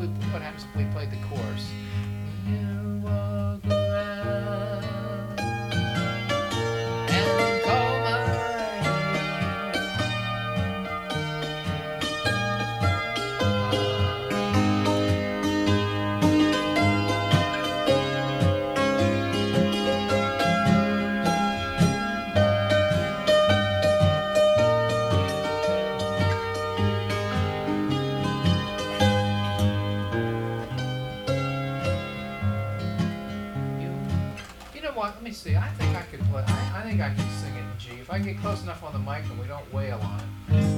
what happens if we played the chorus? You walk around and call my You know what? Let me see. I think I could play. I think I can sing it in G if I get close enough on the mic and we don't wail on it.